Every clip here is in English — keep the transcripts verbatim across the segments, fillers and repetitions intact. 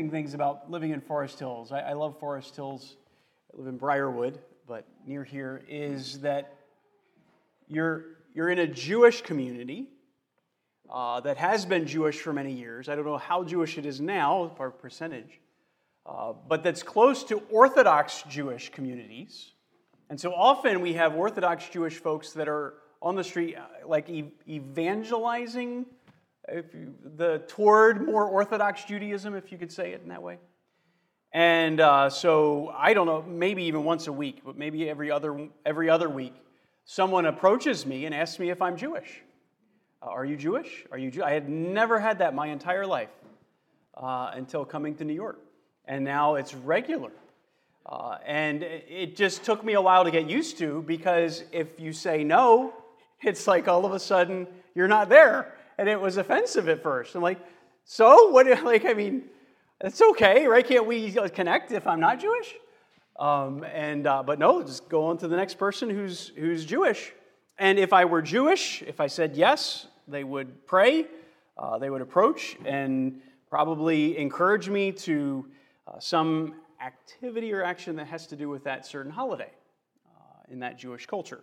interesting things about living in Forest Hills. I, I love Forest Hills. I live in Briarwood, but near here is that you're you're in a Jewish community uh, that has been Jewish for many years. I don't know how Jewish it is now, our percentage, uh, but that's close to Orthodox Jewish communities. And so often we have Orthodox Jewish folks that are on the street, like e- evangelizing if you, the toward more Orthodox Judaism, if you could say it in that way. And uh, so I don't know, maybe even once a week, but maybe every other every other week, someone approaches me and asks me if I'm Jewish. Uh, are you Jewish? Are you Jew-? I had never had that my entire life uh, until coming to New York, and now it's regular. Uh, and it just took me a while to get used to, because if you say no, it's like all of a sudden you're not there. And it was offensive at first. I'm like, so? What? Like, I mean, it's okay, right? Can't we connect if I'm not Jewish? Um, and uh, But no, just go on to the next person who's who's Jewish. And if I were Jewish, if I said yes, they would pray, uh, they would approach, and probably encourage me to uh, some activity or action that has to do with that certain holiday uh, in that Jewish culture.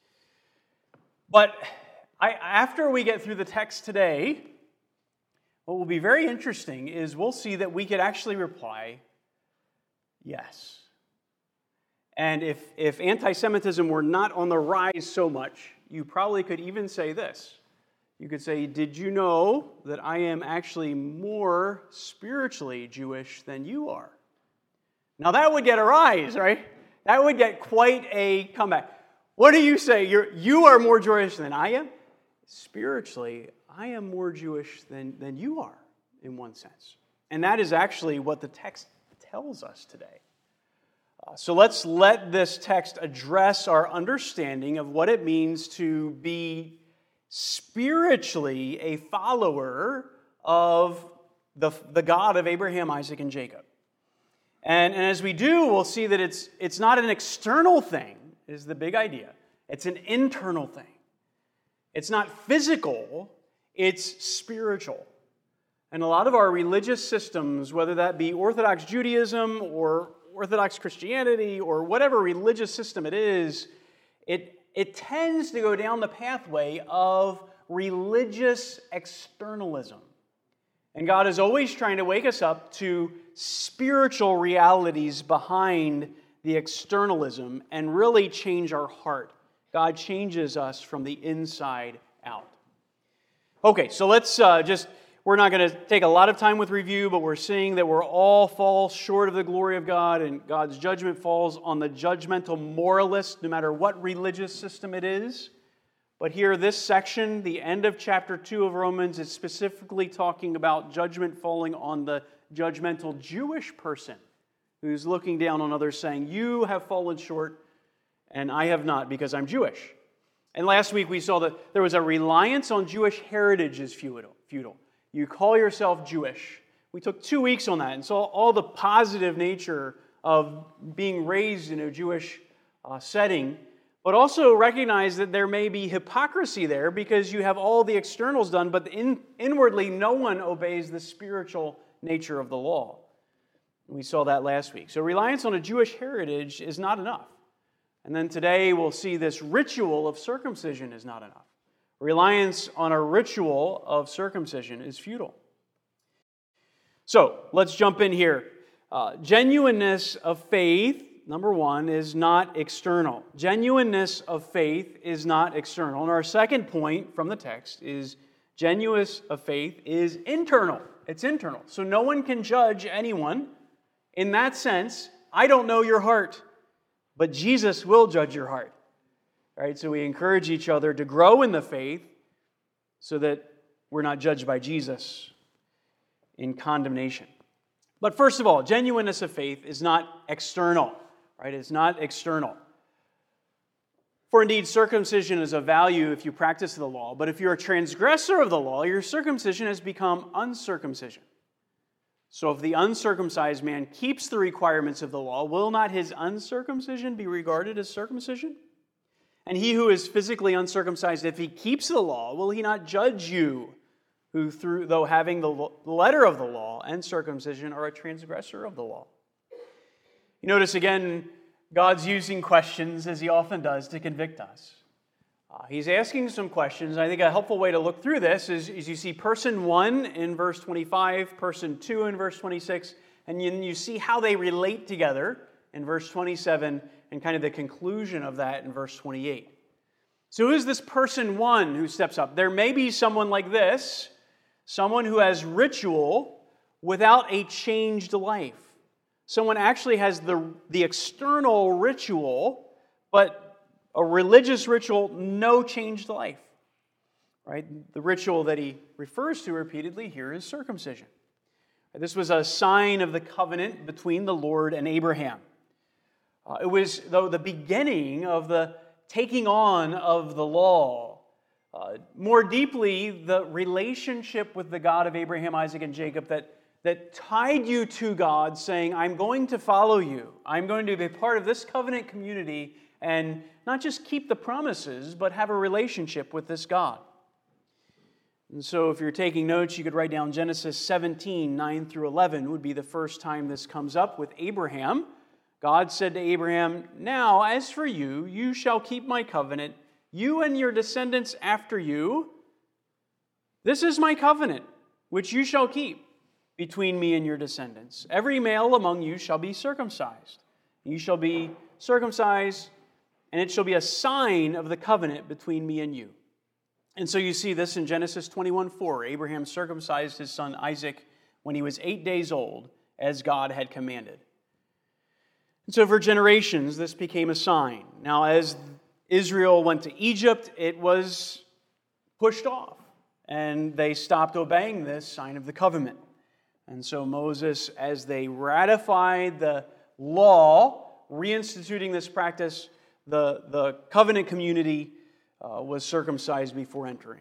But I, after we get through the text today, what will be very interesting is we'll see that we could actually reply, yes. And if, if anti-Semitism were not on the rise so much, you probably could even say this. You could say, did you know that I am actually more spiritually Jewish than you are? Now that would get a rise, right? That would get quite a comeback. What do you say? You're, you are more Jewish than I am? Spiritually, I am more Jewish than, than you are, in one sense. And that is actually what the text tells us today. Uh, so let's let this text address our understanding of what it means to be spiritually a follower of the, the God of Abraham, Isaac, and Jacob. And, and as we do, we'll see that it's, it's not an external thing, is the big idea. It's an internal thing. It's not physical, it's spiritual. And a lot of our religious systems, whether that be Orthodox Judaism or Orthodox Christianity or whatever religious system it is, it, it tends to go down the pathway of religious externalism. And God is always trying to wake us up to spiritual realities behind the externalism and really change our heart. God changes us from the inside out. Okay, so let's uh, just, we're not going to take a lot of time with review, but we're seeing that we're all fall short of the glory of God, and God's judgment falls on the judgmental moralist, no matter what religious system it is. But here, this section, the end of chapter two of Romans, is specifically talking about judgment falling on the judgmental Jewish person who's looking down on others saying, you have fallen short and I have not because I'm Jewish. And last week we saw that there was a reliance on Jewish heritage is futile. futile. You call yourself Jewish. We took two weeks on that and saw all the positive nature of being raised in a Jewish uh, setting, but also recognize that there may be hypocrisy there because you have all the externals done, but in, inwardly no one obeys the spiritual nature of the law. We saw that last week. So reliance on a Jewish heritage is not enough. And then today we'll see this ritual of circumcision is not enough. Reliance on a ritual of circumcision is futile. So let's jump in here. Uh, genuineness of faith, number one, is not external. Genuineness of faith is not external. And our second point from the text is genuineness of faith is internal. It's internal. So no one can judge anyone. In that sense, I don't know your heart, but Jesus will judge your heart. Right? So we encourage each other to grow in the faith so that we're not judged by Jesus in condemnation. But first of all, genuineness of faith is not external. Right? It's not external. For indeed, circumcision is of value if you practice the law, but if you're a transgressor of the law, your circumcision has become uncircumcision. So if the uncircumcised man keeps the requirements of the law, will not his uncircumcision be regarded as circumcision? And he who is physically uncircumcised, if he keeps the law, will he not judge you who, through though having the letter of the law and circumcision, are a transgressor of the law. You notice again, God's using questions, as he often does, to convict us. Uh, he's asking some questions. I think a helpful way to look through this is, is you see person one in verse twenty-five, person two in verse twenty-six, and then you see how they relate together in verse twenty-seven, and kind of the conclusion of that in verse twenty-eight. So who is this person one who steps up? There may be someone like this, someone who has ritual without a changed life. Someone actually has the, the external ritual, but a religious ritual, no changed life. Right? The ritual that he refers to repeatedly here is circumcision. This was a sign of the covenant between the Lord and Abraham. Uh, it was, though, the beginning of the taking on of the law. Uh, more deeply, the relationship with the God of Abraham, Isaac, and Jacob that, that tied you to God, saying, I'm going to follow you. I'm going to be part of this covenant community and not just keep the promises, but have a relationship with this God. And so if you're taking notes, you could write down Genesis seventeen, nine through eleven would be the first time this comes up with Abraham. God said to Abraham, now as for you, you shall keep my covenant, you and your descendants after you. This is my covenant, which you shall keep between me and your descendants. Every male among you shall be circumcised. You shall be circumcised, and it shall be a sign of the covenant between me and you. And so you see this in Genesis twenty-one four. Abraham circumcised his son Isaac when he was eight days old, as God had commanded. And so for generations, this became a sign. Now, as Israel went to Egypt, it was pushed off, and they stopped obeying this sign of the covenant. And so Moses, as they ratified the law, reinstituting this practice, the, the covenant community uh, was circumcised before entering.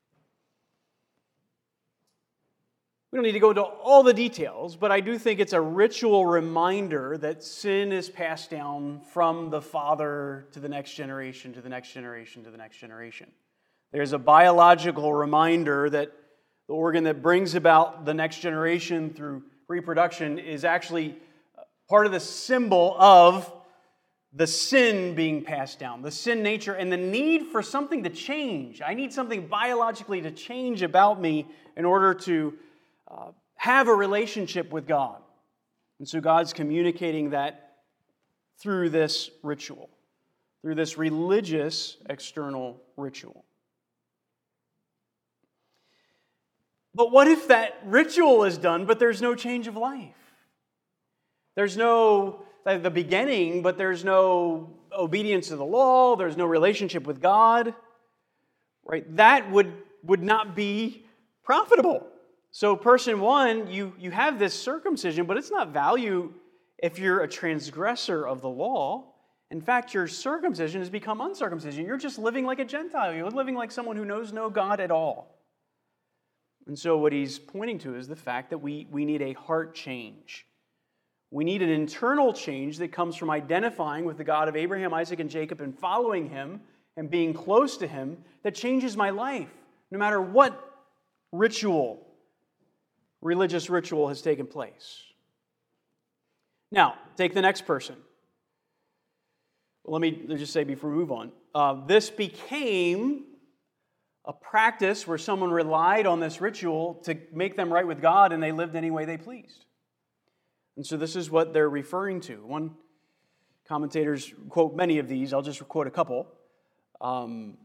We don't need to go into all the details, but I do think it's a ritual reminder that sin is passed down from the father to the next generation, to the next generation, to the next generation. There's a biological reminder that the organ that brings about the next generation through reproduction is actually part of the symbol of the sin being passed down, the sin nature, and the need for something to change. I need something biologically to change about me in order to uh, have a relationship with God. And so God's communicating that through this ritual, through this religious external ritual. But what if that ritual is done, but there's no change of life? There's no, like the beginning, but there's no obedience to the law, there's no relationship with God, right? That would, would not be profitable. So person one, you, you have this circumcision, but it's not value if you're a transgressor of the law. In fact, your circumcision has become uncircumcision. You're just living like a Gentile. You're living like someone who knows no God at all. And so what he's pointing to is the fact that we, we need a heart change. We need an internal change that comes from identifying with the God of Abraham, Isaac, and Jacob and following him and being close to him that changes my life, no matter what ritual, religious ritual has taken place. Now, take the next person. Well, let me just say before we move on. Uh, this became a practice where someone relied on this ritual to make them right with God, and they lived any way they pleased. And so this is what they're referring to. One commentators quote many of these. I'll just quote a couple. Um,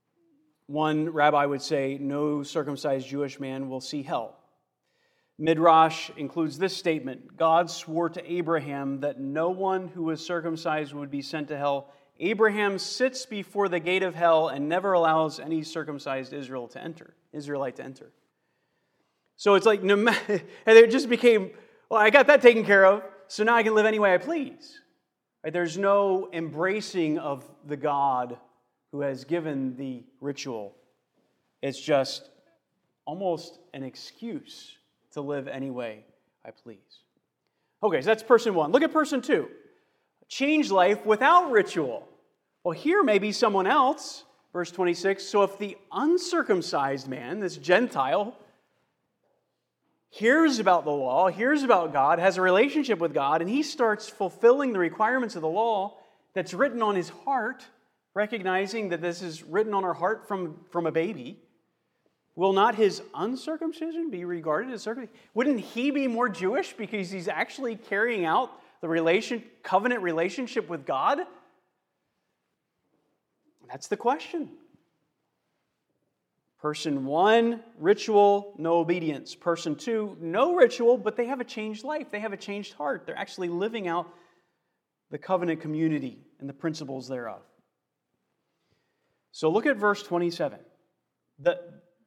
one rabbi would say, no circumcised Jewish man will see hell. Midrash includes this statement: God swore to Abraham that no one who was circumcised would be sent to hell. Abraham sits before the gate of hell and never allows any circumcised Israel to enter, Israelite to enter. So it's like, no matter, and it just became, well, I got that taken care of, so now I can live any way I please. Right? There's no embracing of the God who has given the ritual. It's just almost an excuse to live any way I please. Okay, so that's person one. Look at person two. Change life without ritual. Well, here may be someone else, verse twenty-six. So if the uncircumcised man, this Gentile, hears about the law, hears about God, has a relationship with God, and he starts fulfilling the requirements of the law that's written on his heart, recognizing that this is written on our heart from, from a baby, will not his uncircumcision be regarded as circumcision? Wouldn't he be more Jewish because he's actually carrying out the relation, covenant relationship with God? That's the question. Person one, ritual, no obedience. Person two, no ritual, but they have a changed life. They have a changed heart. They're actually living out the covenant community and the principles thereof. So look at verse twenty-seven. The,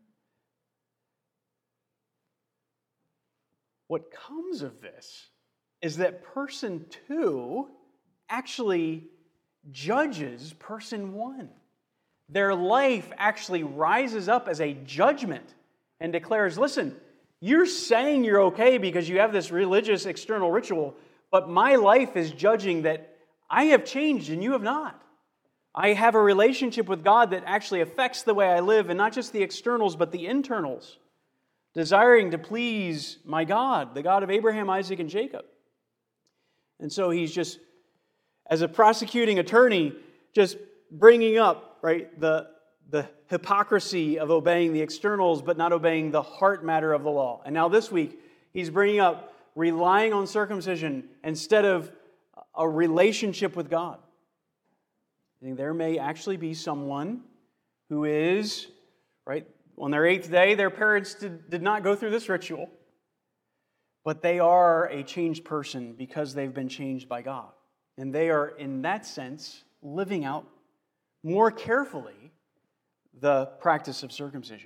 what comes of this is that person two actually judges person one. Their life actually rises up as a judgment and declares, listen, you're saying you're okay because you have this religious external ritual, but my life is judging that I have changed and you have not. I have a relationship with God that actually affects the way I live, and not just the externals, but the internals, desiring to please my God, the God of Abraham, Isaac, and Jacob. And so he's just, as a prosecuting attorney, just bringing up, right, the, the hypocrisy of obeying the externals but not obeying the heart matter of the law. And now this week, he's bringing up relying on circumcision instead of a relationship with God. I think there may actually be someone who is, right, on their eighth day, their parents did, did not go through this ritual, but they are a changed person because they've been changed by God. And they are, in that sense, living out more carefully the practice of circumcision.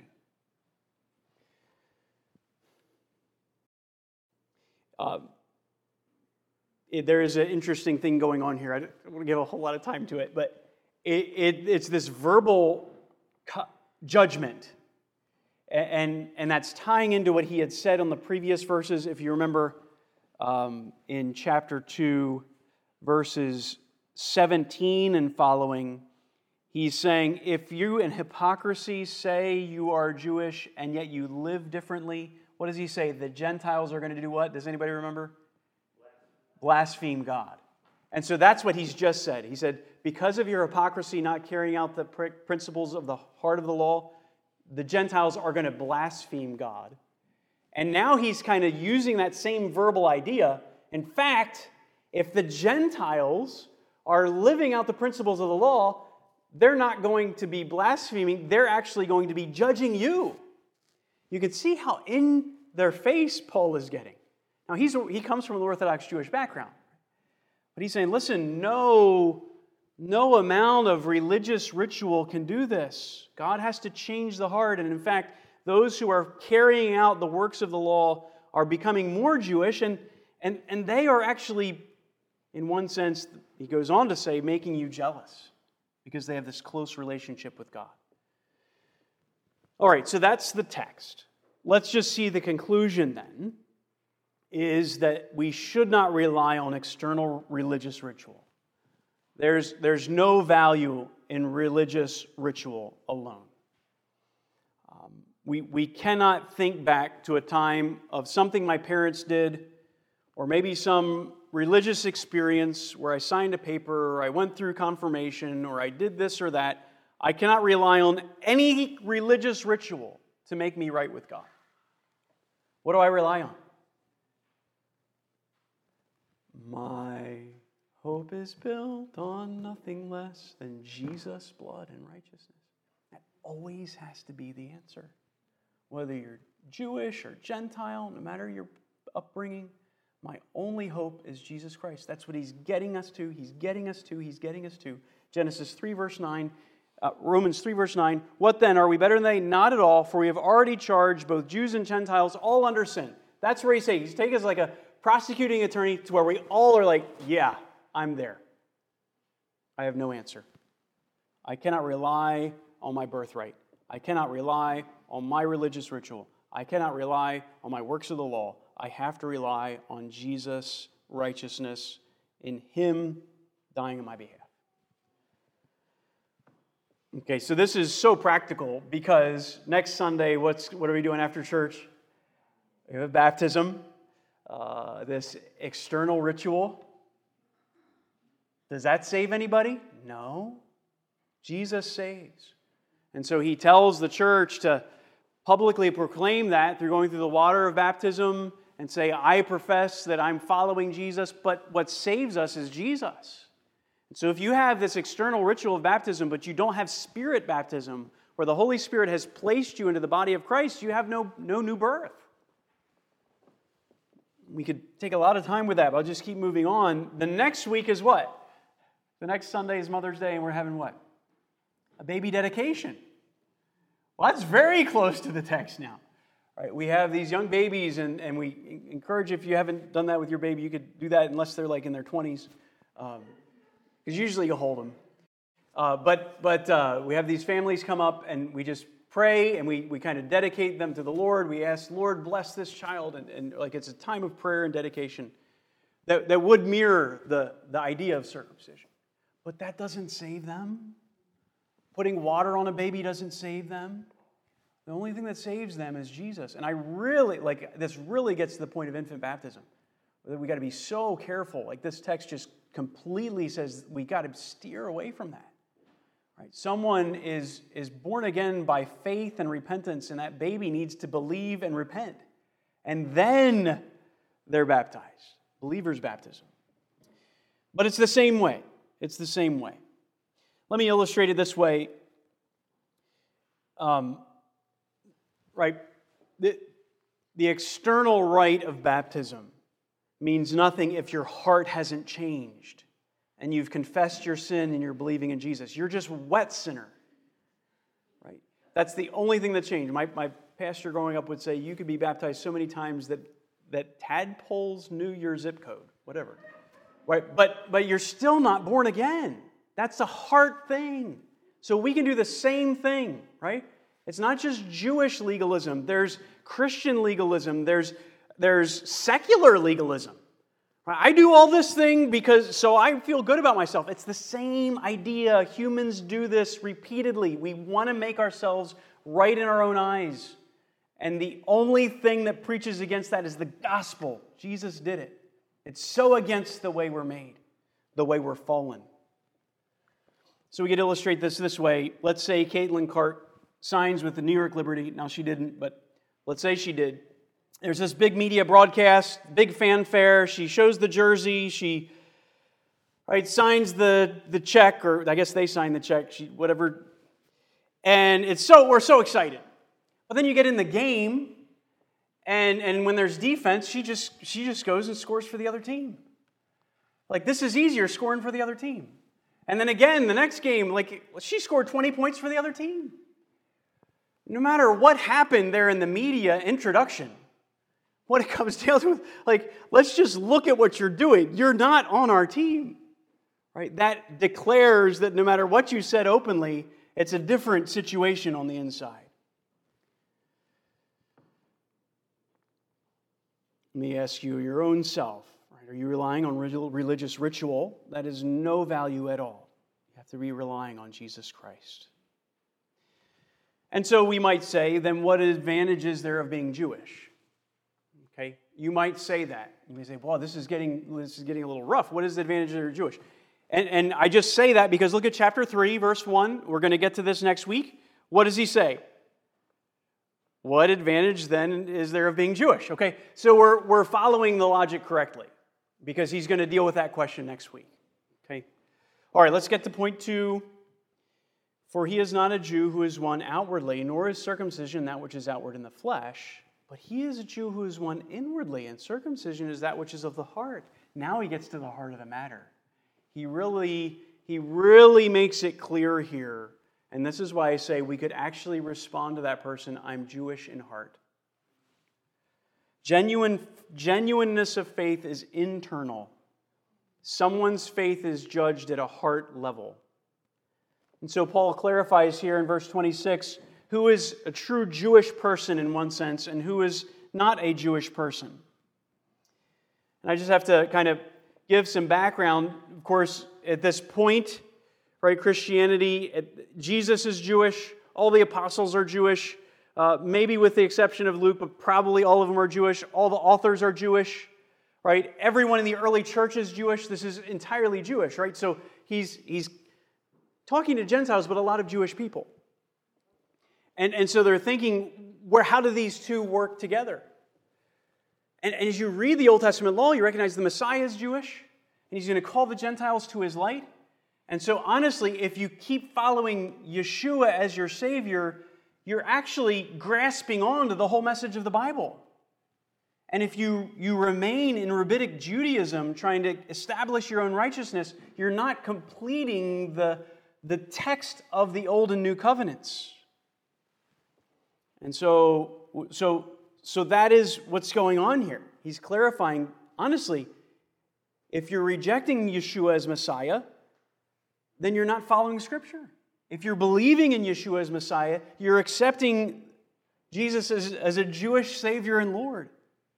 Uh, it, there is an interesting thing going on here. I don't want to give a whole lot of time to it, but it, it, it's this verbal cu- judgment. And, and that's tying into what he had said on the previous verses. If you remember um, in chapter two, verses seventeen and following, he's saying, if you in hypocrisy say you are Jewish and yet you live differently, what does he say? The Gentiles are going to do what? Does anybody remember? Blaspheme God. And so that's what he's just said. He said, because of your hypocrisy not carrying out the principles of the heart of the law, the Gentiles are going to blaspheme God. And now he's kind of using that same verbal idea. In fact, if the Gentiles are living out the principles of the law, they're not going to be blaspheming. They're actually going to be judging you. You can see how in their face Paul is getting. Now, he's, he comes from an Orthodox Jewish background. But he's saying, listen, no, no amount of religious ritual can do this. God has to change the heart. And in fact, those who are carrying out the works of the law are becoming more Jewish, and, and, and they are actually, in one sense, he goes on to say, making you jealous because they have this close relationship with God. All right, so that's the text. Let's just see the conclusion then, is that we should not rely on external religious ritual. There's, there's no value in religious ritual alone. Um, we, we cannot think back to a time of something my parents did, or maybe some religious experience where I signed a paper, or I went through confirmation, or I did this or that. I cannot rely on any religious ritual to make me right with God. What do I rely on? My hope is built on nothing less than Jesus' blood and righteousness. That always has to be the answer. Whether you're Jewish or Gentile, no matter your upbringing, my only hope is Jesus Christ. That's what he's getting us to. He's getting us to. He's getting us to. Genesis three, verse nine. Uh, Romans three, verse nine. What then? Are we better than they? Not at all, for we have already charged both Jews and Gentiles all under sin. That's where he's saying. He's taking us like a prosecuting attorney to where we all are like, yeah, I'm there. I have no answer. I cannot rely on my birthright. I cannot rely on my religious ritual. I cannot rely on my works of the law. I have to rely on Jesus' righteousness in him dying on my behalf. Okay, so this is so practical because next Sunday, what's what are we doing after church? We have baptism, uh, this external ritual. Does that save anybody? No. Jesus saves. And so he tells the church to publicly proclaim that through going through the water of baptism and say, I profess that I'm following Jesus, but what saves us is Jesus. And so if you have this external ritual of baptism, but you don't have spirit baptism, where the Holy Spirit has placed you into the body of Christ, you have no, no new birth. We could take a lot of time with that, but I'll just keep moving on. The next week is what? The next Sunday is Mother's Day, and we're having what? A baby dedication. Well, that's very close to the text now. All right, we have these young babies, and, and we encourage, if you haven't done that with your baby, you could do that unless they're like in their twenties, because um, usually you hold them. Uh, but but uh, we have these families come up, and we just pray, and we, we kind of dedicate them to the Lord. We ask, Lord, bless this child, and, and like it's a time of prayer and dedication that, that would mirror the, the idea of circumcision. But that doesn't save them. Putting water on a baby doesn't save them. The only thing that saves them is Jesus. And I really, like, this really gets to the point of infant baptism. We got to be so careful. Like, this text just completely says we got to steer away from that. Right? Someone is, is born again by faith and repentance, and that baby needs to believe and repent. And then they're baptized. Believer's baptism. But it's the same way. It's the same way. Let me illustrate it this way. Um, right? The, the external rite of baptism means nothing if your heart hasn't changed and you've confessed your sin and you're believing in Jesus. You're just a wet sinner. Right? That's the only thing that changed. My, my pastor growing up would say, you could be baptized so many times that, that tadpoles knew your zip code, whatever. Right? But, but you're still not born again. That's a heart thing. So we can do the same thing, right? It's not just Jewish legalism. There's Christian legalism. There's, there's secular legalism. I do all this thing because so I feel good about myself. It's the same idea. Humans do this repeatedly. We want to make ourselves right in our own eyes. And the only thing that preaches against that is the gospel. Jesus did it. It's so against the way we're made, the way we're fallen. So we could illustrate this this way. Let's say Caitlin Cart signs with the New York Liberty. Now, she didn't, but let's say she did. There's this big media broadcast, big fanfare. She shows the jersey. She right, signs the, the check, or I guess they sign the check, she, whatever. And it's so we're so excited. But then you get in the game, and, and when there's defense, she just she just goes and scores for the other team. Like, this is easier, scoring for the other team. And then again, the next game, like, she scored twenty points for the other team. No matter what happened there in the media introduction, what it comes down to, like, let's just look at what you're doing. You're not on our team. Right? That declares that no matter what you said openly, it's a different situation on the inside. Let me ask you your own self. Right? Are you relying on religious ritual that is no value at all? You have to be relying on Jesus Christ. And so we might say, then what advantage is there of being Jewish? Okay, you might say that. You may say, well, this is getting this is getting a little rough. What is the advantage that you're Jewish? And, and I just say that because look at chapter three, verse one. We're going to get to this next week. What does he say? What advantage then is there of being Jewish? Okay, so we're, we're following the logic correctly because he's going to deal with that question next week. Okay, all right, let's get to point two. For he is not a Jew who is one outwardly, nor is circumcision that which is outward in the flesh, but he is a Jew who is one inwardly, and circumcision is that which is of the heart. Now he gets to the heart of the matter. He really, he really makes it clear here. And this is why I say we could actually respond to that person, I'm Jewish in heart. Genuine, genuineness of faith is internal. Someone's faith is judged at a heart level. And so Paul clarifies here in verse twenty-six who is a true Jewish person in one sense and who is not a Jewish person. And I just have to kind of give some background. Of course, at this point, right, Christianity, Jesus is Jewish, all the apostles are Jewish, uh, maybe with the exception of Luke, but probably all of them are Jewish. All the authors are Jewish, right? Everyone in the early church is Jewish. This is entirely Jewish, right? So he's he's talking to Gentiles, but a lot of Jewish people. And, and so they're thinking, where how do these two work together? And, and as you read the Old Testament law, you recognize the Messiah is Jewish, and he's going to call the Gentiles to his light. And so honestly, if you keep following Yeshua as your Savior, you're actually grasping on to the whole message of the Bible. And if you, you remain in rabbinic Judaism, trying to establish your own righteousness, you're not completing the, the text of the Old and New Covenants. And so, so, so that is what's going on here. He's clarifying, honestly, if you're rejecting Yeshua as Messiah, then you're not following Scripture. If you're believing in Yeshua as Messiah, you're accepting Jesus as, as a Jewish Savior and Lord.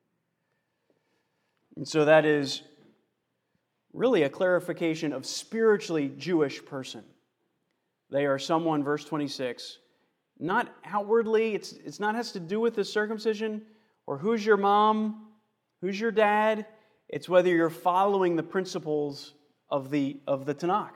And so that is really a clarification of spiritually Jewish person. They are someone, verse twenty-six, not outwardly, it's, it's not has to do with the circumcision or who's your mom, who's your dad. It's whether you're following the principles of the, of the Tanakh.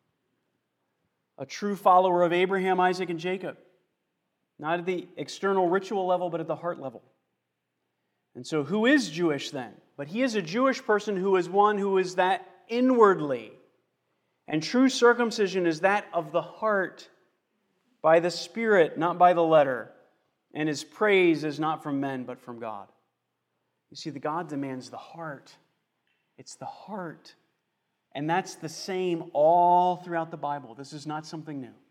A true follower of Abraham, Isaac, and Jacob. Not at the external ritual level, but at the heart level. And so who is Jewish then? But he is a Jewish person who is one who is that inwardly. And true circumcision is that of the heart, by the Spirit, not by the letter. And his praise is not from men, but from God. You see, the God demands the heart. It's the heart. And that's the same all throughout the Bible. This is not something new.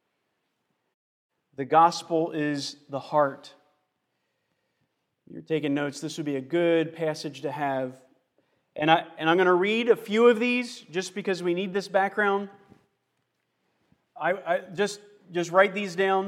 The gospel is the heart. If you're taking notes, this would be a good passage to have. And, I, and I'm going to read a few of these just because we need this background. I, I just, just write these down.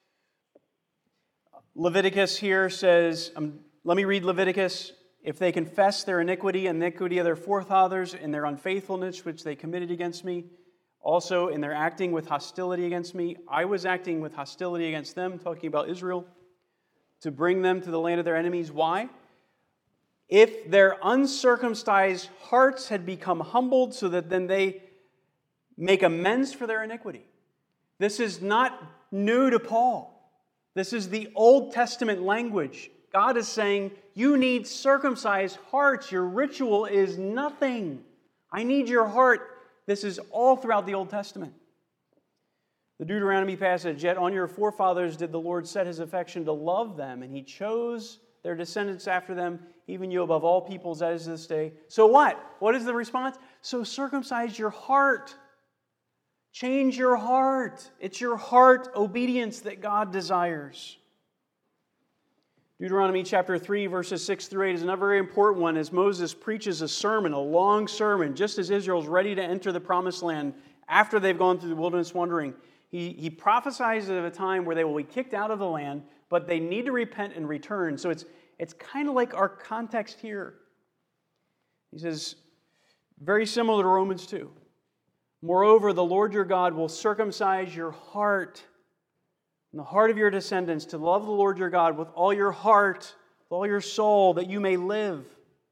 Leviticus here says, um, let me read Leviticus. If they confess their iniquity and iniquity of their forefathers and their unfaithfulness which they committed against me, also in their acting with hostility against me, I was acting with hostility against them, talking about Israel, to bring them to the land of their enemies. Why? If their uncircumcised hearts had become humbled so that then they make amends for their iniquity. This is not new to Paul. This is the Old Testament language. God is saying, you need circumcised hearts. Your ritual is nothing. I need your heart. This is all throughout the Old Testament. The Deuteronomy passage, yet on your forefathers did the Lord set his affection to love them, and he chose their descendants after them, even you above all peoples as this day. So what? What is the response? So circumcise your heart. Change your heart. It's your heart obedience that God desires. Deuteronomy chapter three, verses six through eight is another very important one as Moses preaches a sermon, a long sermon, just as Israel's ready to enter the promised land after they've gone through the wilderness wandering. He, he prophesies of a time where they will be kicked out of the land, but they need to repent and return. So it's, it's kind of like our context here. He says, very similar to Romans two. Moreover, the Lord your God will circumcise your heart and the heart of your descendants to love the Lord your God with all your heart, with all your soul, that you may live.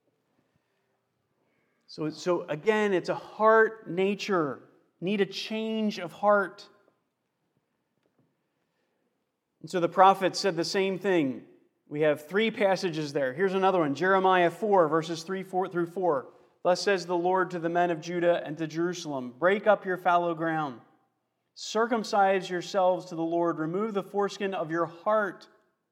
So, so again, it's a heart nature. Need a change of heart. And so the prophet said the same thing. We have three passages there. Here's another one. Jeremiah four, verses three four through four. Thus says the Lord to the men of Judah and to Jerusalem, break up your fallow ground. Circumcise yourselves to the Lord. Remove the foreskin of your heart.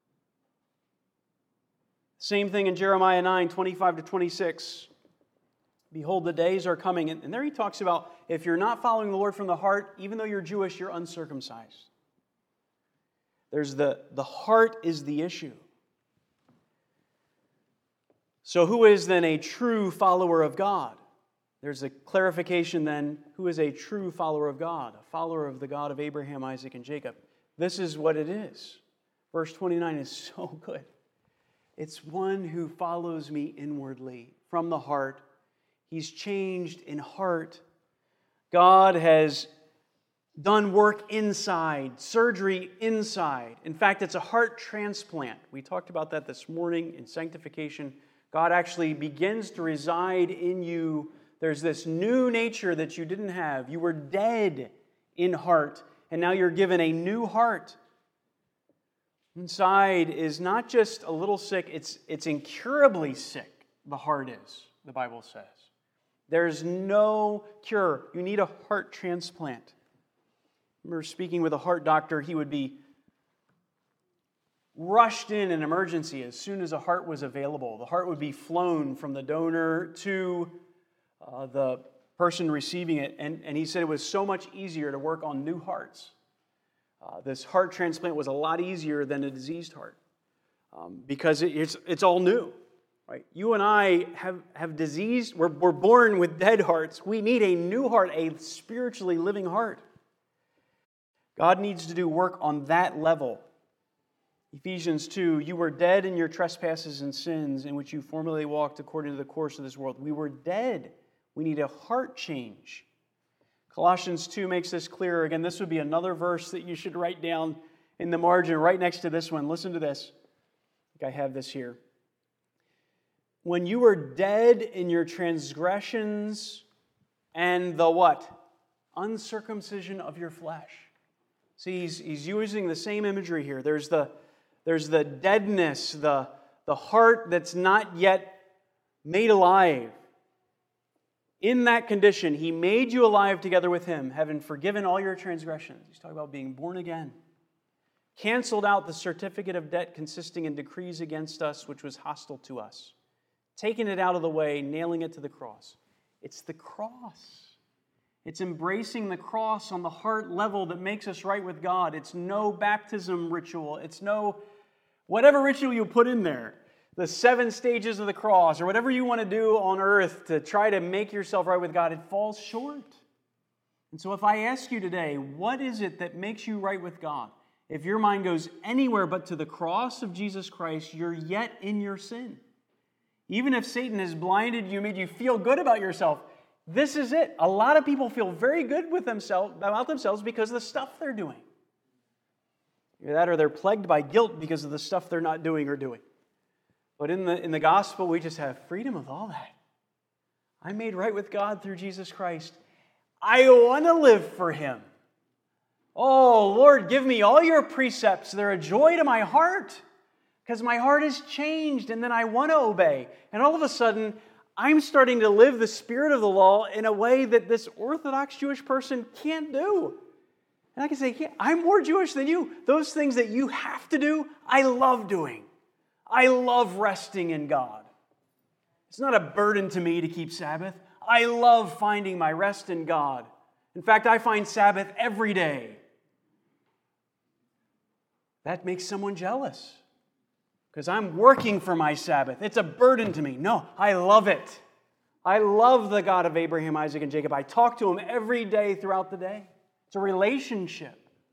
Same thing in Jeremiah nine, twenty-five to twenty-six. Behold, the days are coming. And there he talks about if you're not following the Lord from the heart, even though you're Jewish, you're uncircumcised. There's the, the heart is the issue. So who is then a true follower of God? There's a clarification then, who is a true follower of God? A follower of the God of Abraham, Isaac, and Jacob. This is what it is. Verse twenty-nine is so good. It's one who follows me inwardly, from the heart. He's changed in heart. God has done work inside, surgery inside. In fact, it's a heart transplant. We talked about that this morning in sanctification. God actually begins to reside in you. There's this new nature that you didn't have. You were dead in heart, and now you're given a new heart. Inside is not just a little sick, it's, it's incurably sick, the heart is, the Bible says. There's no cure. You need a heart transplant. I remember speaking with a heart doctor. He would be rushed in an emergency as soon as a heart was available. The heart would be flown from the donor to uh, the person receiving it. And, and he said it was so much easier to work on new hearts. Uh, this heart transplant was a lot easier than a diseased heart um, because it, it's, it's all new. Right? You and I have, have diseased, we're, we're born with dead hearts. We need a new heart, a spiritually living heart. God needs to do work on that level. Ephesians two, you were dead in your trespasses and sins in which you formerly walked according to the course of this world. We were dead. We need a heart change. Colossians two makes this clearer. Again, this would be another verse that you should write down in the margin right next to this one. Listen to this. I think I have this here. When you were dead in your transgressions and the what? Uncircumcision of your flesh. See, he's, he's using the same imagery here. There's the, there's the deadness, the, the heart that's not yet made alive. In that condition, He made you alive together with Him, having forgiven all your transgressions. He's talking about being born again. Canceled out the certificate of debt consisting in decrees against us, which was hostile to us. Taking it out of the way, nailing it to the cross. It's the cross. It's embracing the cross on the heart level that makes us right with God. It's no baptism ritual. It's no whatever ritual you put in there. The seven stages of the cross or whatever you want to do on earth to try to make yourself right with God, it falls short. And so if I ask you today, what is it that makes you right with God? If your mind goes anywhere but to the cross of Jesus Christ, you're yet in your sin. Even if Satan has blinded you, made you feel good about yourself, this is it. A lot of people feel very good with themselves about themselves because of the stuff they're doing. Either that or they're plagued by guilt because of the stuff they're not doing or doing. But in the, in the gospel, we just have freedom of all that. I'm made right with God through Jesus Christ. I want to live for Him. Oh, Lord, give me all your precepts. They're a joy to my heart because my heart has changed and then I want to obey. And all of a sudden, I'm starting to live the spirit of the law in a way that this Orthodox Jewish person can't do. And I can say, yeah, I'm more Jewish than you. Those things that you have to do, I love doing. I love resting in God. It's not a burden to me to keep Sabbath. I love finding my rest in God. In fact, I find Sabbath every day. That makes someone jealous. Because I'm working for my Sabbath. It's a burden to me. No, I love it. I love the God of Abraham, Isaac, and Jacob. I talk to Him every day throughout the day. It's a relationship.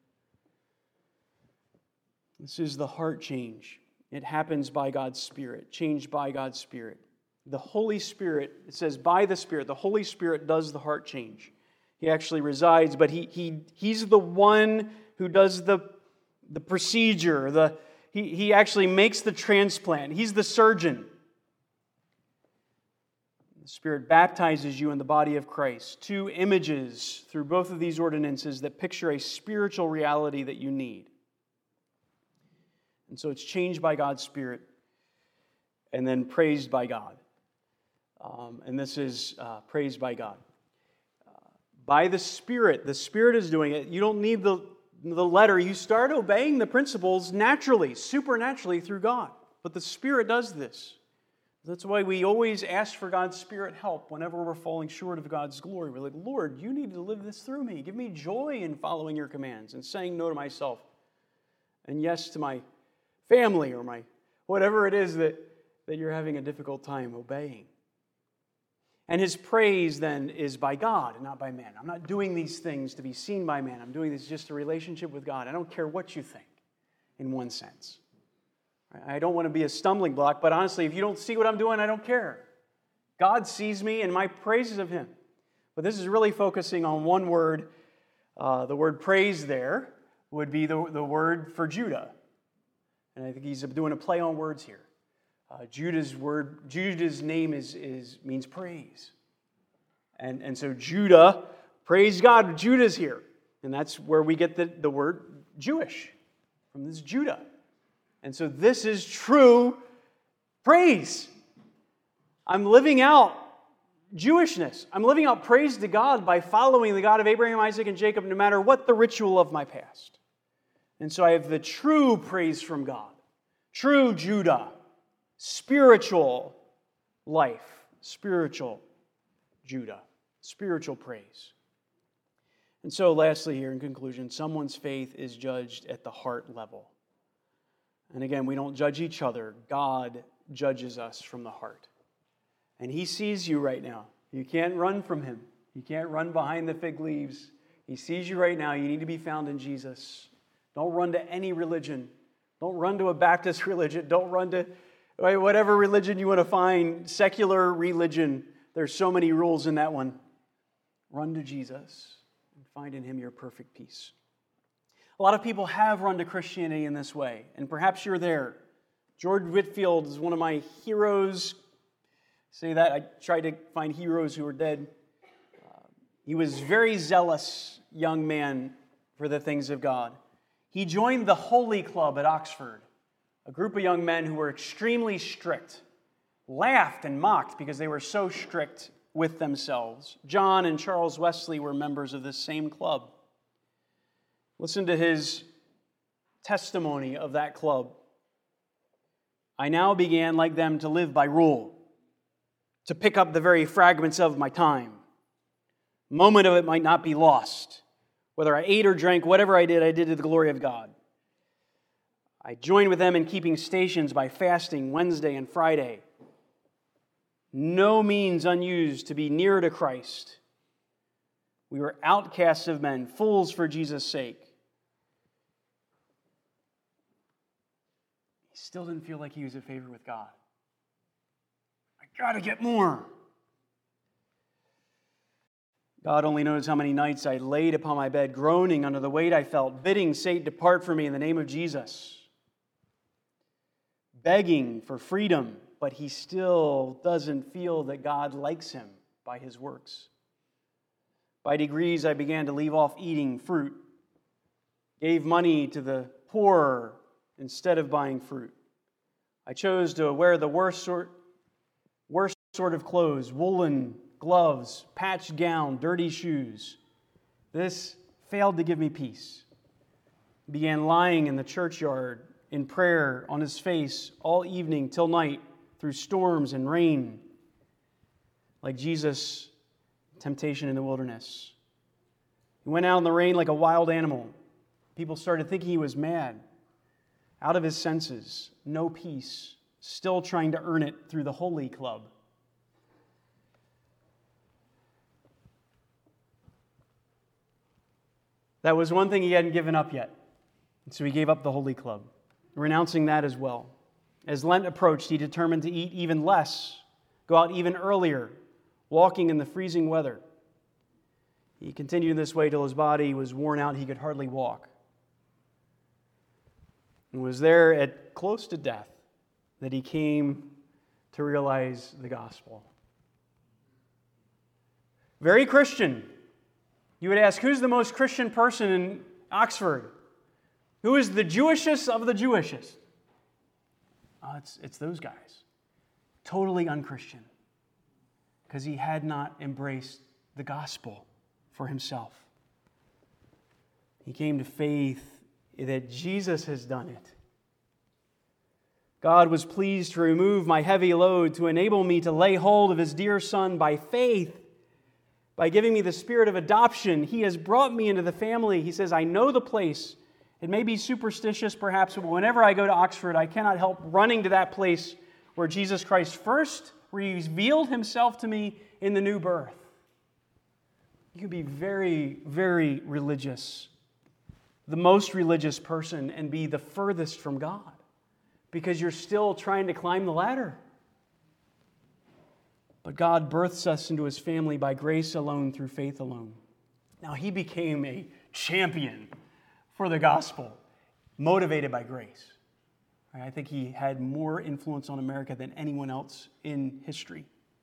This is the heart change. It happens by God's Spirit, changed by God's Spirit. The Holy Spirit, it says by the Spirit, the Holy Spirit does the heart change. He actually resides, but he, he, He's the one who does the, the procedure, the He, he actually makes the transplant. He's the surgeon. The Spirit baptizes you in the body of Christ. Two images through both of these ordinances that picture a spiritual reality that you need. And so it's changed by God's Spirit and then praised by God. Um, and this is uh, praised by God. Uh, by the Spirit, the Spirit is doing it. You don't need the the letter, you start obeying the principles naturally, supernaturally through God. But the Spirit does this. That's why we always ask for God's Spirit help whenever we're falling short of God's glory. We're like, Lord, you need to live this through me. Give me joy in following your commands and saying no to myself and yes to my family or my whatever it is that, that you're having a difficult time obeying. And His praise then is by God and not by man. I'm not doing these things to be seen by man. I'm doing this just a relationship with God. I don't care what you think, in one sense. I don't want to be a stumbling block, but honestly, if you don't see what I'm doing, I don't care. God sees me and my praises of Him. But this is really focusing on one word, Uh, the word praise there would be the, the word for Judah. And I think he's doing a play on words here. Uh, Judah's word, Judah's name is, is means praise. And, and so Judah, praise God, Judah's here. And that's where we get the, the word Jewish, from this Judah. And so this is true praise. I'm living out Jewishness. I'm living out praise to God by following the God of Abraham, Isaac, and Jacob, no matter what the ritual of my past. And so I have the true praise from God, true Judah, spiritual life, spiritual Judah, spiritual praise. And so lastly here in conclusion, someone's faith is judged at the heart level. And again, we don't judge each other. God judges us from the heart. And He sees you right now. You can't run from Him. You can't run behind the fig leaves. He sees you right now. You need to be found in Jesus. Don't run to any religion. Don't run to a Baptist religion. Don't run to whatever religion you want to find, secular religion. There's so many rules in that one. Run to Jesus and find in Him your perfect peace. A lot of people have run to Christianity in this way, and perhaps you're there. George Whitefield is one of my heroes. Say that, I tried to find heroes who are dead. Uh, he was a very zealous young man for the things of God. He joined the Holy Club at Oxford, a group of young men who were extremely strict, laughed and mocked because they were so strict with themselves. John and Charles Wesley were members of this same club. Listen to his testimony of that club. I now began, like them, to live by rule, to pick up the very fragments of my time. A moment of it might not be lost. Whether I ate or drank, whatever I did, I did to the glory of God. I joined with them in keeping stations by fasting Wednesday and Friday. No means unused to be near to Christ. We were outcasts of men, fools for Jesus' sake. He still didn't feel like he was in favor with God. I got to get more. God only knows how many nights I laid upon my bed, groaning under the weight I felt, bidding Satan depart from me in the name of Jesus. Begging for freedom, but he still doesn't feel that God likes him by his works. By degrees, I began to leave off eating fruit, gave money to the poor instead of buying fruit. I chose to wear the worst sort, worst sort of clothes, woolen gloves, patched gown, dirty shoes. This failed to give me peace. He began lying in the churchyard in prayer on his face all evening till night through storms and rain, like Jesus' temptation in the wilderness. He went out in the rain like a wild animal. People started thinking he was mad, out of his senses, no peace, still trying to earn it through the Holy Club. That was one thing he hadn't given up yet. And so he gave up the Holy Club, renouncing that as well. As Lent approached, he determined to eat even less, go out even earlier, walking in the freezing weather. He continued in this way till his body was worn out, he could hardly walk. And was there at close to death that he came to realize the gospel. Very Christian. You would ask, who's the most Christian person in Oxford? Who is the Jewishest of the Jewishest? Oh, it's, it's those guys. Totally unchristian. Because he had not embraced the gospel for himself. He came to faith that Jesus has done it. God was pleased to remove my heavy load, to enable me to lay hold of His dear Son by faith. By giving me the spirit of adoption, He has brought me into the family. He says, I know the place. It may be superstitious perhaps, but whenever I go to Oxford, I cannot help running to that place where Jesus Christ first revealed Himself to me in the new birth. You can be very, very religious, the most religious person, and be the furthest from God because you're still trying to climb the ladder. But God births us into His family by grace alone, through faith alone. Now, He became a champion for the gospel, motivated by grace. I think he had more influence on America than anyone else in history.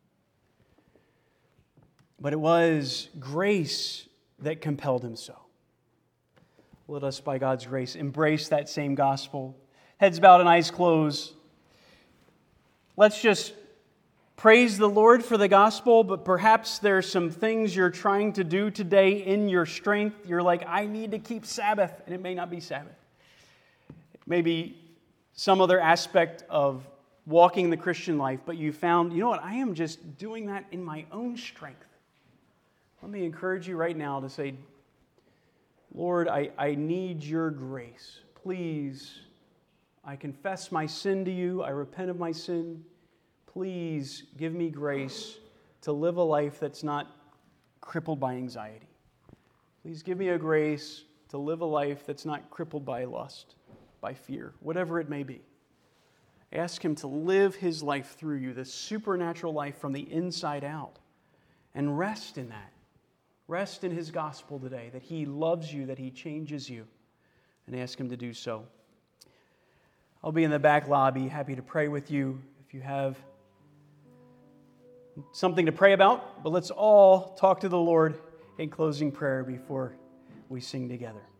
But it was grace that compelled him so. Let us, by God's grace, embrace that same gospel. Heads bowed and eyes closed. Let's just praise the Lord for the gospel, but perhaps there's some things you're trying to do today in your strength. You're like, I need to keep Sabbath, and it may not be Sabbath. It may be some other aspect of walking the Christian life, but you found, you know what, I am just doing that in my own strength. Let me encourage you right now to say, Lord, I, I need your grace. Please, I confess my sin to you. I repent of my sin. Please give me grace to live a life that's not crippled by anxiety. Please give me a grace to live a life that's not crippled by lust, by fear, whatever it may be. Ask Him to live His life through you, this supernatural life from the inside out, and rest in that. Rest in His gospel today, that He loves you, that He changes you, and ask Him to do so. I'll be in the back lobby, happy to pray with you if you have something to pray about, but let's all talk to the Lord in closing prayer before we sing together.